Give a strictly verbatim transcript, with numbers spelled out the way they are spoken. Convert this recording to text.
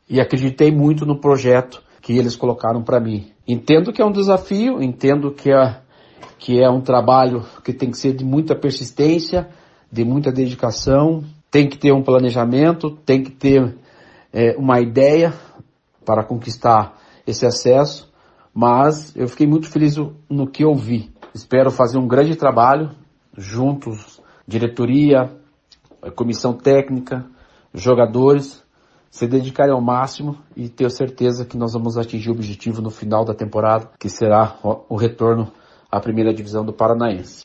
e acreditei muito no projeto que eles colocaram para mim. Entendo que é um desafio, entendo que é, que é um trabalho que tem que ser de muita persistência, de muita dedicação, tem que ter um planejamento, tem que ter é, uma ideia para conquistar esse acesso, mas eu fiquei muito feliz no que eu vi. Espero fazer um grande trabalho juntos, diretoria, comissão técnica, jogadores, se dedicarem ao máximo e tenho certeza que nós vamos atingir o objetivo no final da temporada, que será o retorno à primeira divisão do Paranaense.